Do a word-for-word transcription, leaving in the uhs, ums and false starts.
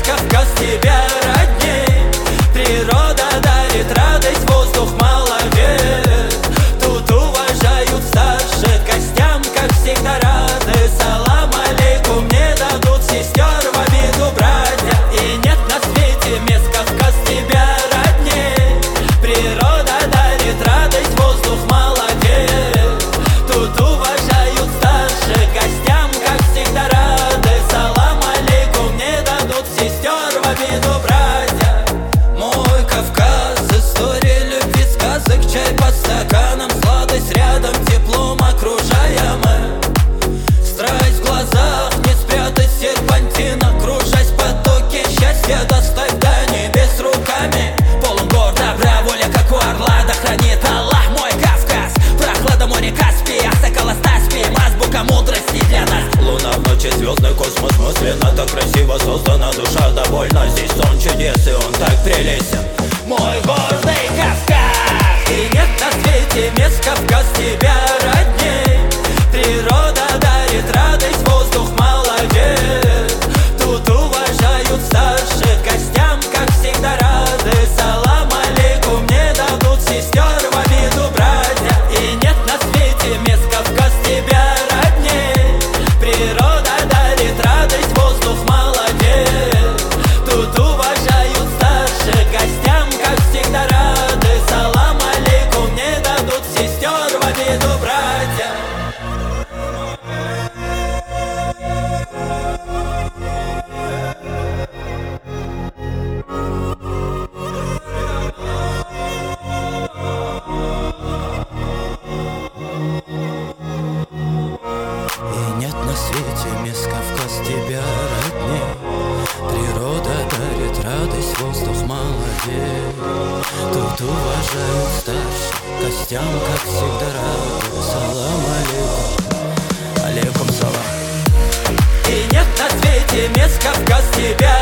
Кавказ тебя родней. Природа дарит радость, воздух молодец. Тут уважают старших, гостям, как всегда, рады. Салам алейкум не дадут сестер в обиду братья. И нет на свете мест, Кавказ тебя родней. Природа дарит радость, воздух молодец. Тут уважают старших, гостям, как всегда, рады. Салам алейкум не дадут сестер в обиду братья. Мой Кавказ, история любви, сказок, чай под стаканом, сладость рядом, теплом окружаемая. Страсть в глазах, не спрятать серпантина, кружась в потоке счастья, доставь до небес руками. Полон гор добра, воля как у орла, да хранит Аллах мой Кавказ. Прохлада море Каспия, сокола Стаспием, азбука мудрости для нас. Луна в ночи, звездный космос мысленно, так красиво создана, душа довольна. Здесь сон чудес, и он так прелестен, мой гордый Кавказ. И нет на свете мест, Кавказ тебя родней. Природа дарит радость, воздух молодец. Тут уважают старших, гостям, как всегда, рады. Салам алейкум не дадут сестер в обиду братья. И нет на свете мест, Кавказ тебя родней. Природа дарит радость, воздух молодец. Тут уважают старших, гостям, как всегда, рады. Салам алейкум не дадут сестер в обиду братья. И нет на свете мест, Кавказ тебя родней. Природа дарит радость, воздух молодец. Тут уважают старших, гостям, как всегда, рады. Салам алейкум, алейкум салам. И нет на свете мест, Кавказ тебя